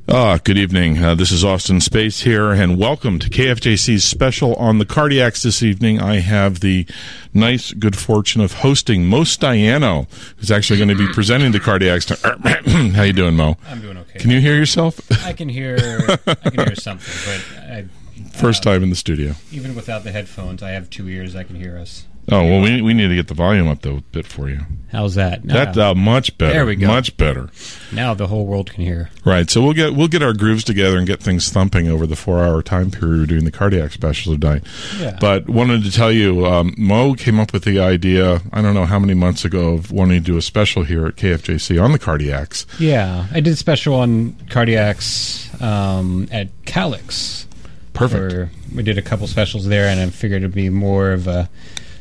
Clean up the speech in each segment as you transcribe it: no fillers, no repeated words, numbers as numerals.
Good evening. This is Austin Space here, and welcome to KFJC's special on the Cardiacs this evening. I have the nice good fortune of hosting Mo Staiano, who's actually going to be presenting the Cardiacs. How you doing, Mo? I'm doing okay. Can you hear yourself? I can hear something, but First time in the studio. Even without the headphones, I have 2 ears. I can hear us. Oh, well, we need to get the volume up a bit for you. How's that? That's much better. There we go. Much better. Now the whole world can hear. Right. So we'll get our grooves together and get things thumping over the 4-hour time period we're doing the Cardiac special tonight. Yeah. But wanted to tell you, Mo came up with the idea, I don't know how many months ago, of wanting to do a special here at KFJC on the Cardiacs. Yeah. I did a special on Cardiacs at Calix. Perfect. We did a couple specials there, and I figured it'd be more of a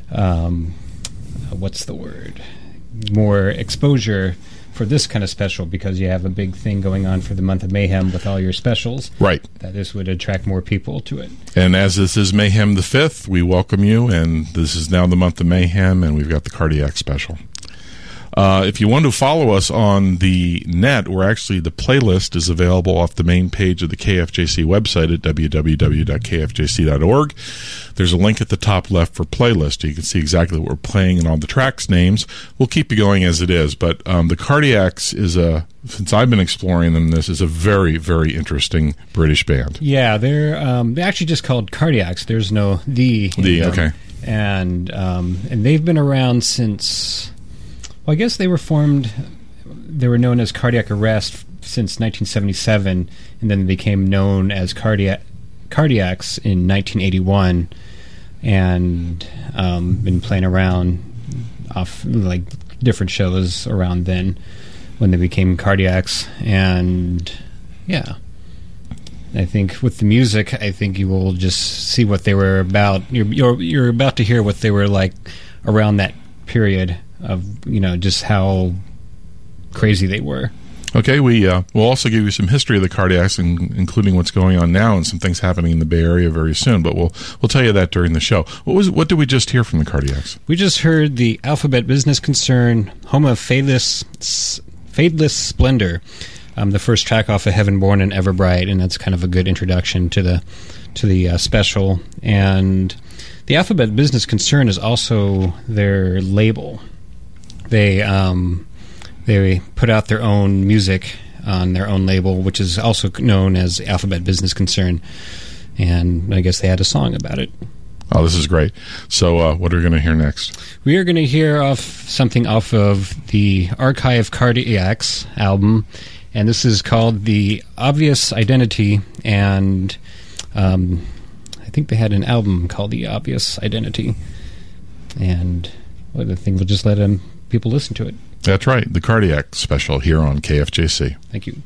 what's the word? More exposure for this kind of special, because you have a big thing going on for the month of Mayhem with all your specials. Right. That this would attract more people to it. And as this is Mayhem the 5th, we welcome you, and this is now the month of Mayhem, and we've got the Cardiac special. If you want to follow us on the net, the playlist is available off the main page of the KFJC website at www.kfjc.org. There's a link at the top left for playlist. You can see exactly what we're playing and all the tracks names. We'll keep you going as it is, but the Cardiacs is since I've been exploring them, this is a very, very interesting British band. Yeah, they're actually just called Cardiacs. There's no the. Okay. And they've been around since. Well, I guess they were formed. They were known as Cardiac Arrest since 1977, and then they became known as Cardiacs in 1981, and been playing around off like different shows around then when they became Cardiacs. And yeah, I think with the music, I think you will just see what they were about. You're about to hear what they were like around that period of, just how crazy they were. Okay, we'll also give you some history of the Cardiacs, including what's going on now and some things happening in the Bay Area very soon. But we'll tell you that during the show. What did we just hear from the Cardiacs? We just heard the Alphabet Business Concern, Home of Fadeless Splendor, the first track off of Heaven Born and Everbright, and that's kind of a good introduction to the special. And the Alphabet Business Concern is also their label. They put out their own music on their own label, which is also known as Alphabet Business Concern, and I guess they had a song about it. Oh, this is great. So what are we going to hear next? We are going to hear something off of the Archive Cardiacs album, and this is called The Obvious Identity, and I think they had an album called The Obvious Identity, and I think we'll just let people listen to it. That's right, the Cardiac special here on KFJC. Thank you.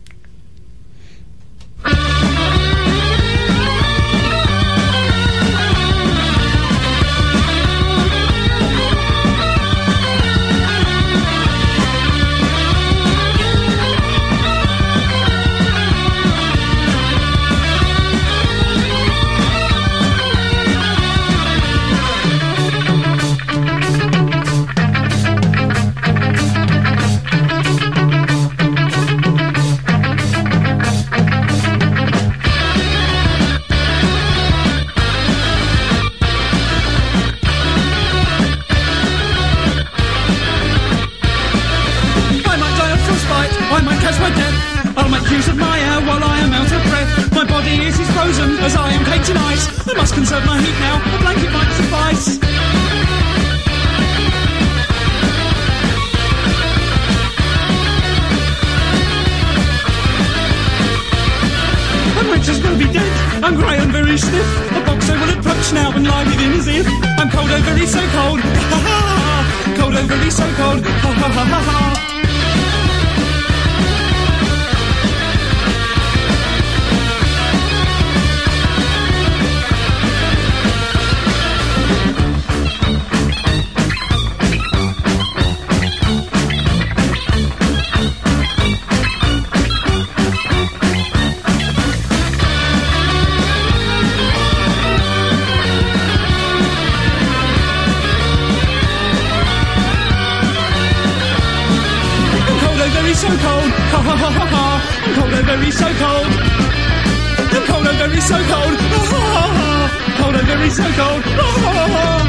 As I am caked in ice, I must conserve my heat now. A blanket might suffice. I'm rich as will be dead. I'm grey and very stiff. A boxer will approach now and lie within as if I'm cold, oh very so cold. Ha ha ha. Cold, oh very so cold. Ha ha ha ha ha. very so cold. I'm cold, I'm very so cold. Cold, I'm very so cold.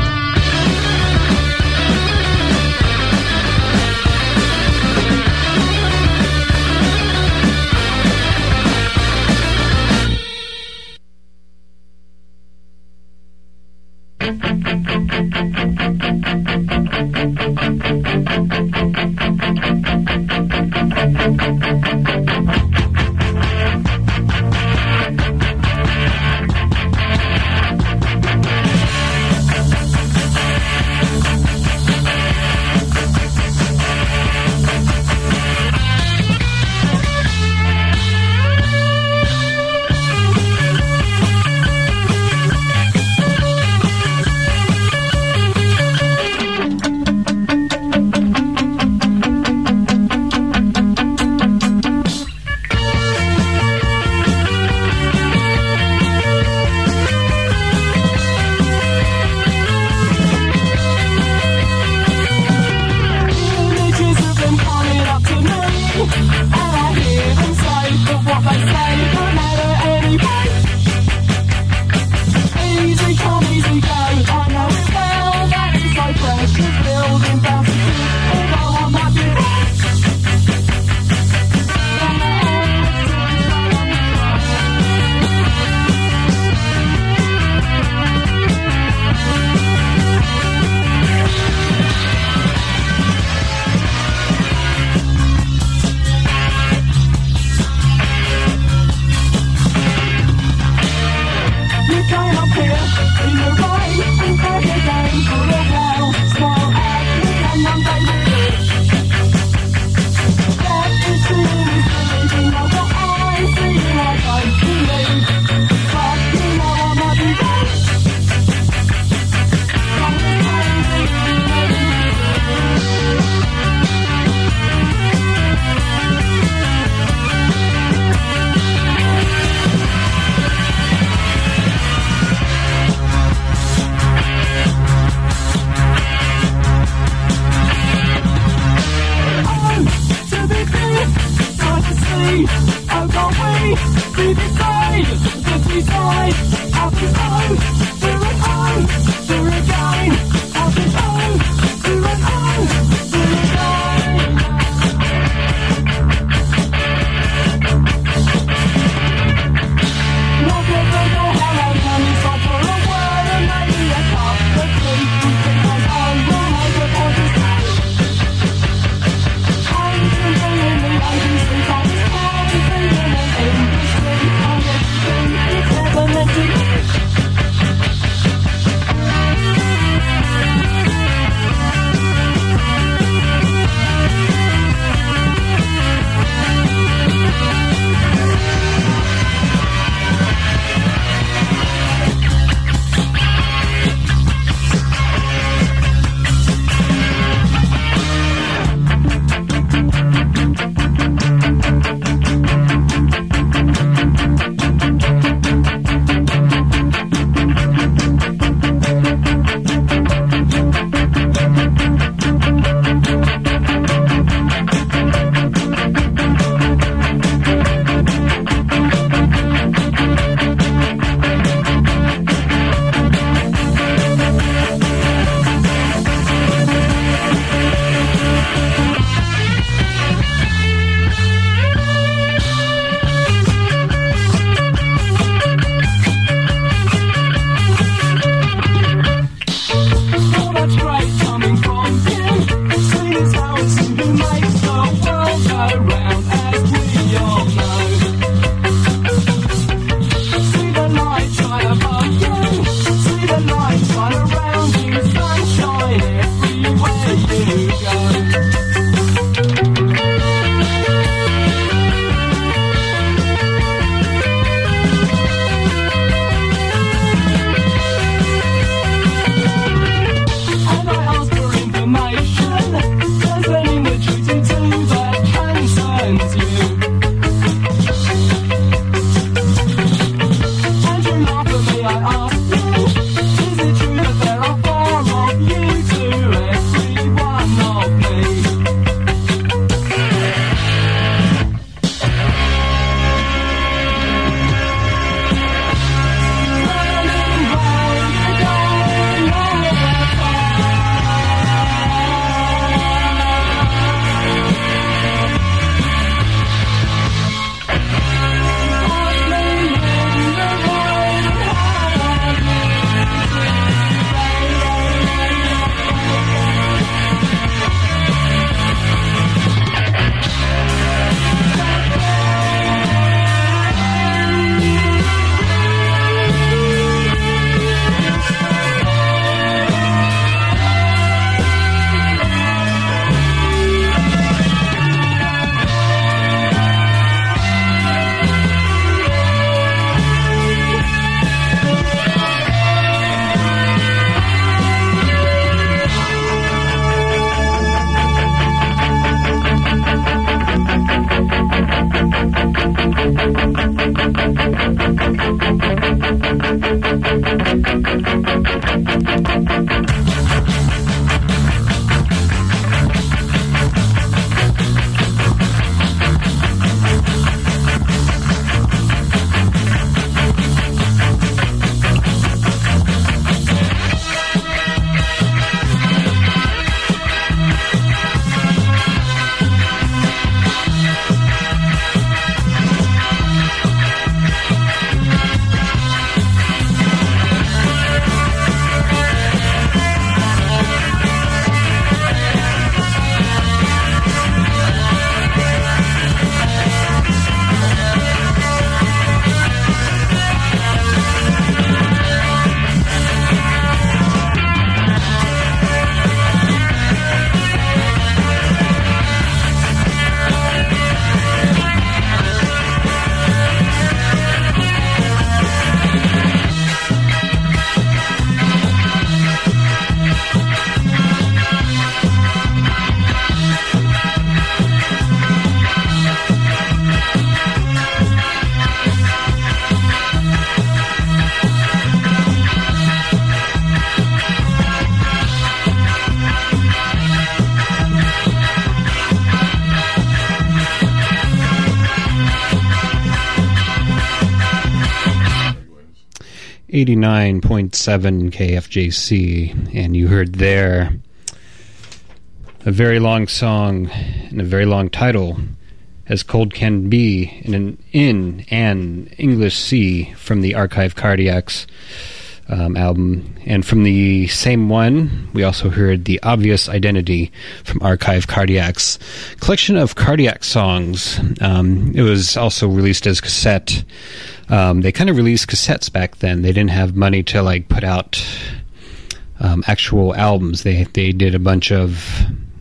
89.7 KFJC, and you heard there a very long song and a very long title, As Cold Can Be, in an English Sea, from the Archive Cardiacs album. And from the same one, we also heard The Obvious Identity from Archive Cardiacs, collection of cardiac songs. It was also released as cassette. They kind of released cassettes back then. They didn't have money to like put out actual albums. They did a bunch of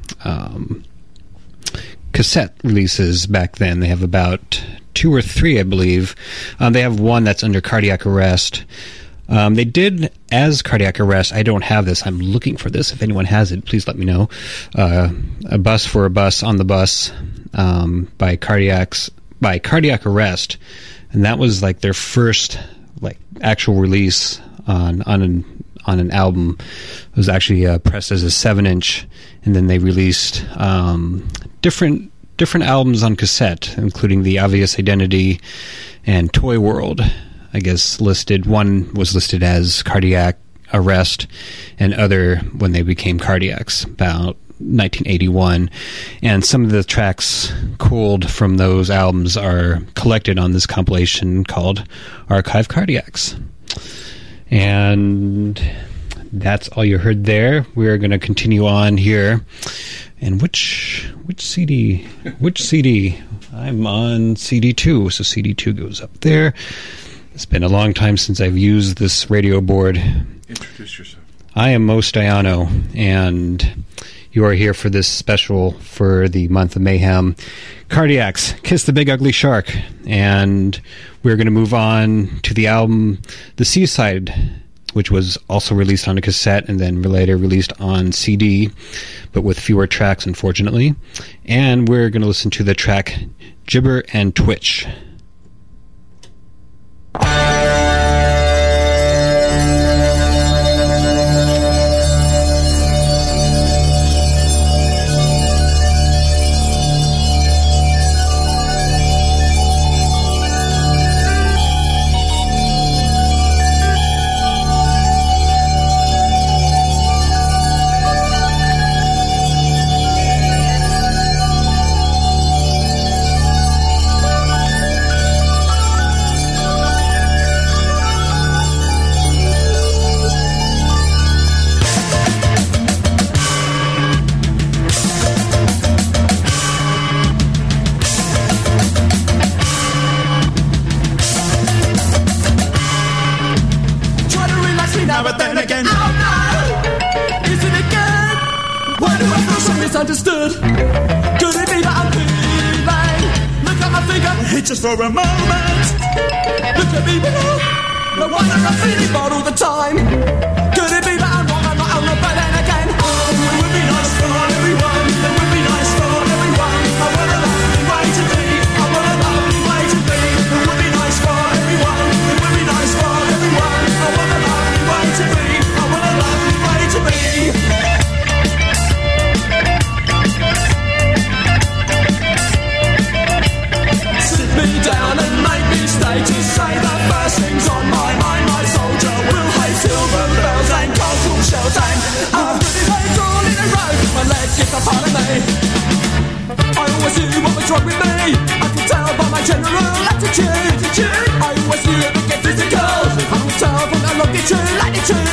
cassette releases back then. They have about 2 or 3, I believe. They have one that's under Cardiac Arrest. They did as Cardiac Arrest. I don't have this. I'm looking for this. If anyone has it, please let me know. A Bus for a Bus on the Bus by Cardiac Arrest, and that was like their first like actual release on an album. It was actually pressed as a 7-inch, and then they released different albums on cassette, including The Obvious Identity and Toy World. I guess one was listed as Cardiac Arrest, and other when they became Cardiacs, about 1981. And some of the tracks culled from those albums are collected on this compilation called Archive Cardiacs. And that's all you heard there. We're going to continue on here. And which CD? Which CD? I'm on CD2, so CD2 goes up there. It's been a long time since I've used this radio board. Introduce yourself. I am Mos Diano, and you are here for this special for the month of Mayhem. Cardiacs, Kiss the Big Ugly Shark. And we're going to move on to the album The Seaside, which was also released on a cassette and then later released on CD, but with fewer tracks, unfortunately. And we're going to listen to the track Gibber and Twitch. Misunderstood. Could it be that I'm feeling? Look at my figure, hit just for a moment. Look at me below. No wonder I'm feeling bored all the time. Could it be that I'm wrong? I'm not on the but then again. Oh, it would be nice for everyone. It would be nice for everyone. I want a lovely way to be. I want a lovely way to be. It would be nice for everyone. It would be nice for everyone. I want a lovely way to be. I want a lovely way to be. Down and make me stay to say the first things on my mind. My soldier will hate silver bells and cold shells and pretty legs all in a row. My leg gets a part of me. I always knew what was wrong with me. I could tell by my general attitude. I always knew it would get physical. I could tell from the longitude, latitude.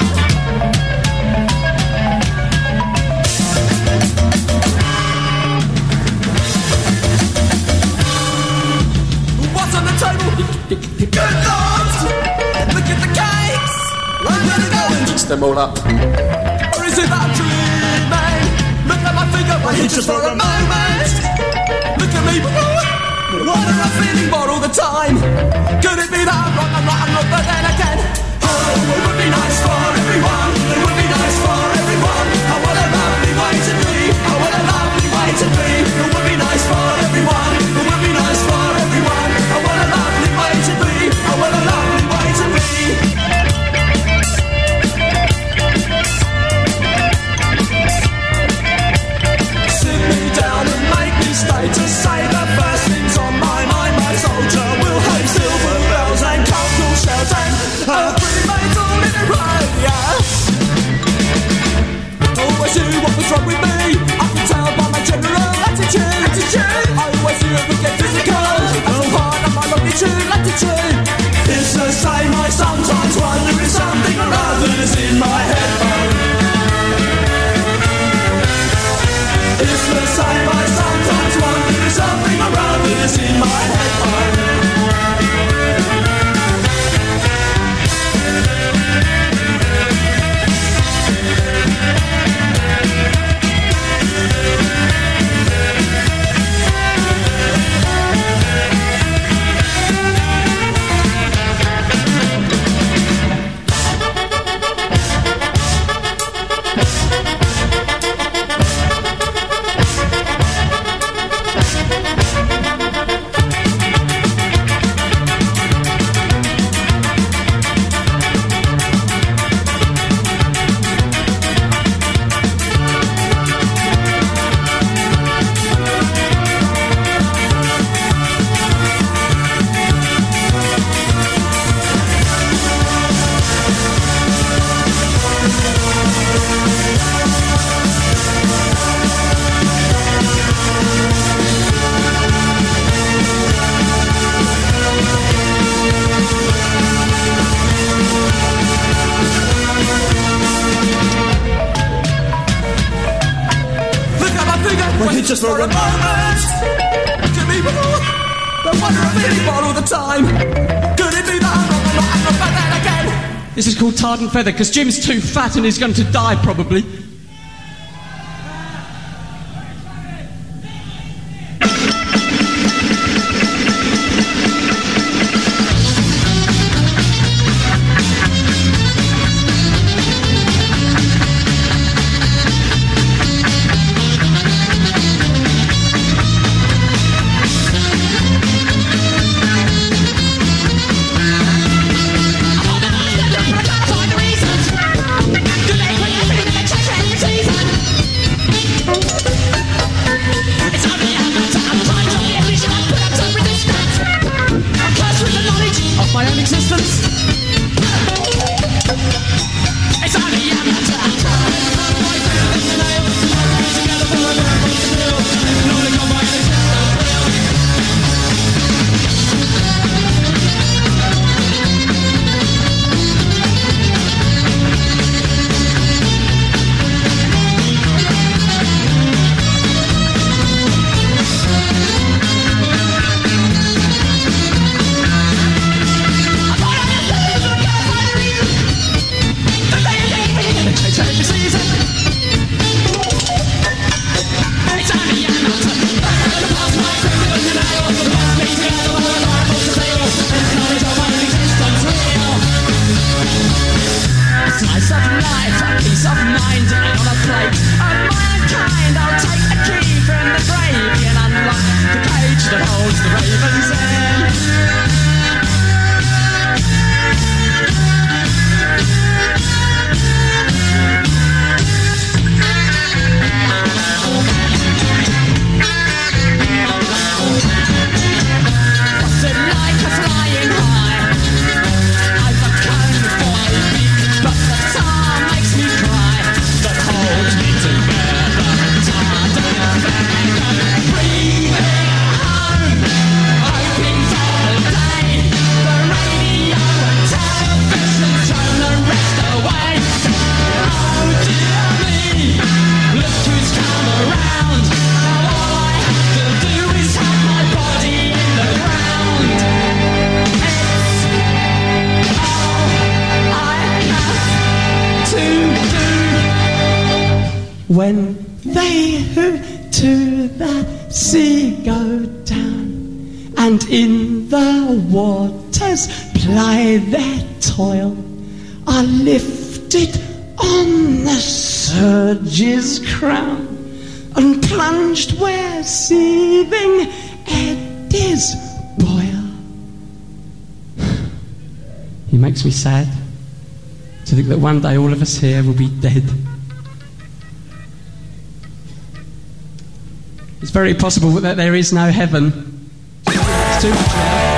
Good Lord! Look at the cakes! I'm gonna go and mix them all up. Or is it that I'm dreaming? Look at my finger, my hitch just for a moment. Look at me, why am I feeling bored all the time? Could it be that I'm wrong, but then again. Oh, it would be nice for everyone. It would be nice for everyone. I want a lovely way to be. I want a lovely way to be. It would be nice for everyone. It would be nice for everyone. I want a lovely way to be. I want a lovely way to be. Sit me down and make me stay to say the first things on my mind. My soldier will hate still. is wrong with me? I can tell by my general attitude. I always feel a bit physical. As I'm hard on my longitude, latitude. It's the same, I sometimes wonder if something or other is in my headphone. It's the same, I sometimes wonder if something or other is in my headphone. Just for a moment, could be more. Don't wonder I'm feeling more all the time. Could it be that I'm not back that again? This is called Tarred and Feather, because Jim's too fat and he's going to die, probably. When they who to the sea go down, and in the waters ply their toil, are lifted on the surge's crown, and plunged where seething eddies boil. He makes me sad to think that one day all of us here will be dead. It's very possible that there is no heaven. It's too much now.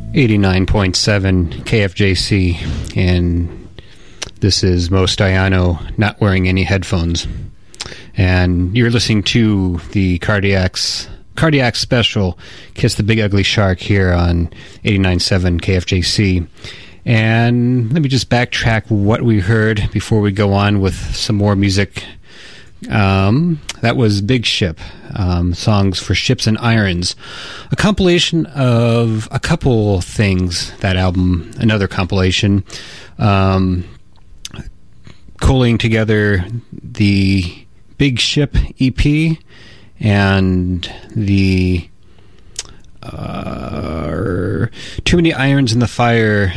89.7 KFJC, and this is Mo Staiano not wearing any headphones. And you're listening to the Cardiac special, Kiss the Big Ugly Shark, here on 89.7 KFJC. And let me just backtrack what we heard before we go on with some more music. That was Big Ship, Songs for Ships and Irons, a compilation of a couple things, that album, another compilation, collating together the Big Ship EP and the Too Many Irons in the Fire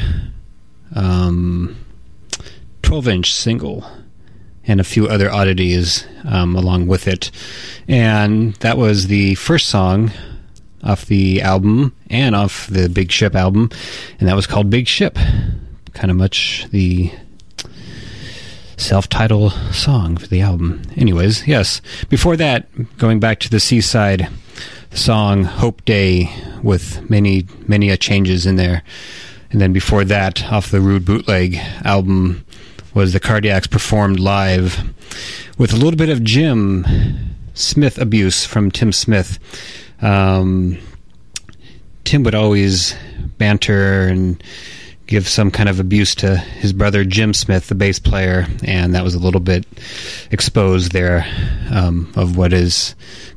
12-inch single, and a few other oddities along with it. And that was the first song off the album and off the Big Ship album, and that was called Big Ship. Kind of much the self-titled song for the album. Anyways, yes. Before that, going back to the Seaside, the song Hope Day with many changes in there. And then before that, off the Rude Bootleg album, was the Cardiacs performed live with a little bit of Jim Smith abuse from Tim Smith. Tim would always banter and give some kind of abuse to his brother Jim Smith, the bass player, and that was a little bit exposed there of what is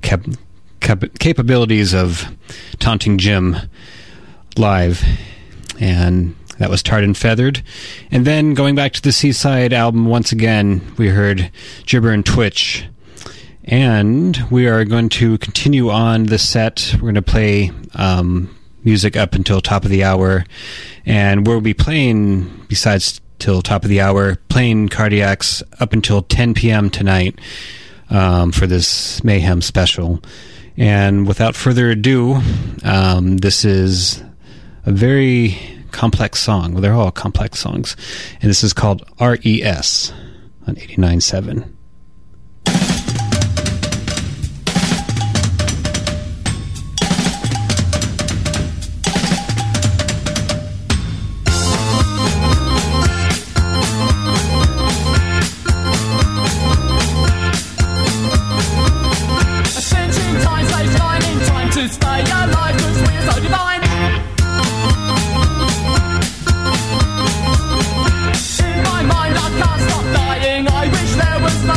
capabilities of taunting Jim live. And that was Tarred and Feathered. And then going back to the Seaside album once again, we heard Gibber and Twitch. And we are going to continue on the set. We're going to play music up until top of the hour. And we'll be playing, besides till top of the hour, playing Cardiacs up until 10 p.m. tonight for this Mayhem special. And without further ado, this is a very complex song. Well, they're all complex songs. And this is called RES on 89.7. I can't stop dying. I wish there was no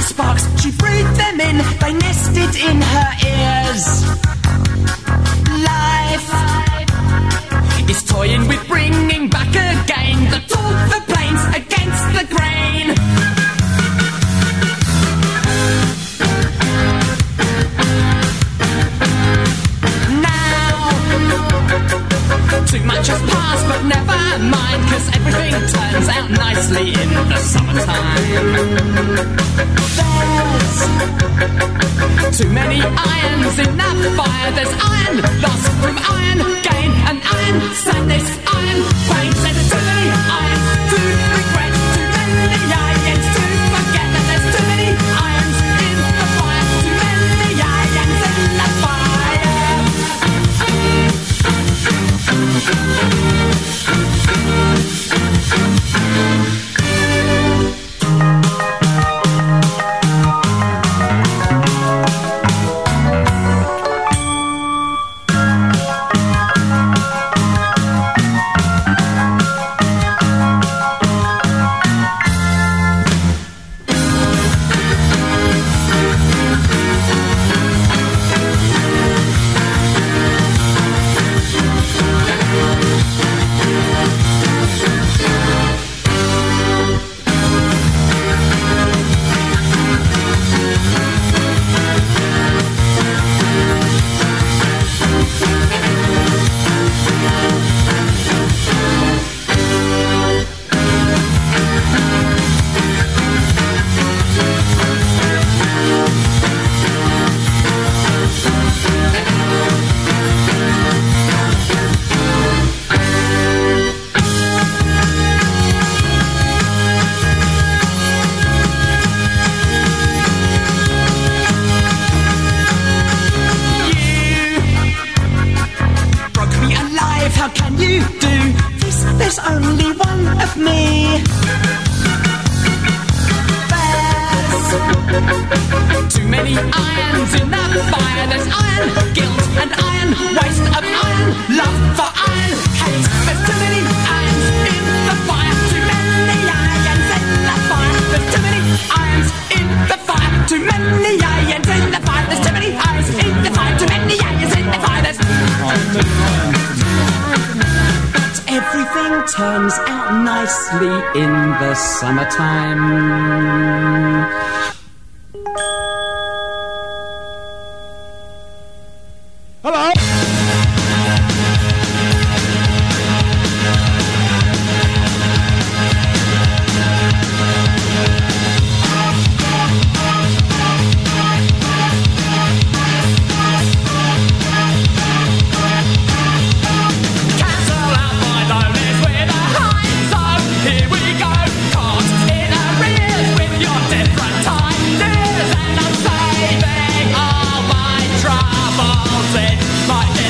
sparks, she breathed them in, they nested in her ears. Life is toying with bringing back again the tall, the plains against the grain. Too much has passed, but never mind, 'cause everything turns out nicely in the summertime. There's too many irons in that fire. There's iron lost from iron gain, and iron sadness, iron pain. There's too many irons to regret, too many irons to forget that there's too many irons in the fire, too many irons in the fire. Turns out nicely in the summertime. Hello? My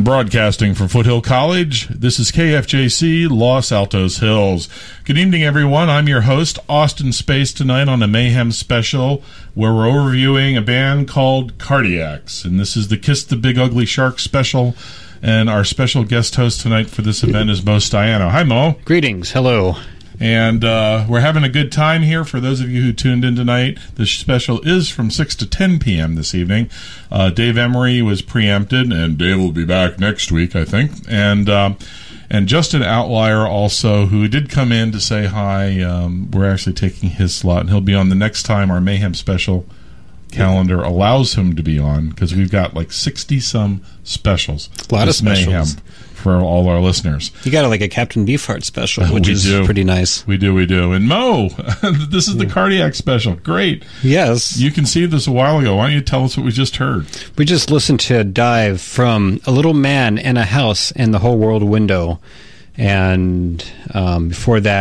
And broadcasting from Foothill College, this is KFJC Los Altos Hills. Good evening, everyone. I'm your host, Austin Space, tonight on a Mayhem special where we're overviewing a band called Cardiacs. And this is the Kiss the Big Ugly Shark special. And our special guest host tonight for this event is Mo Stiano. Hi, Mo. Greetings. Hello. And we're having a good time here. For those of you who tuned in tonight, the special is from 6 to 10 p.m. this evening. Dave Emery was preempted, and Dave will be back next week, I think. And Justin Outlier also, who did come in to say hi. We're actually taking his slot, and he'll be on the next time our Mayhem special calendar allows him to be on, because we've got like 60-some specials. A lot of specials. Mayhem for all our listeners. You got like a Captain Beefheart special, which is pretty nice. We do. And Mo, this is the Cardiac special. Great. Yes. You conceived this a while ago. Why don't you tell us what we just heard? We just listened to a dive from A Little Man in a House and the Whole World Window. And before that,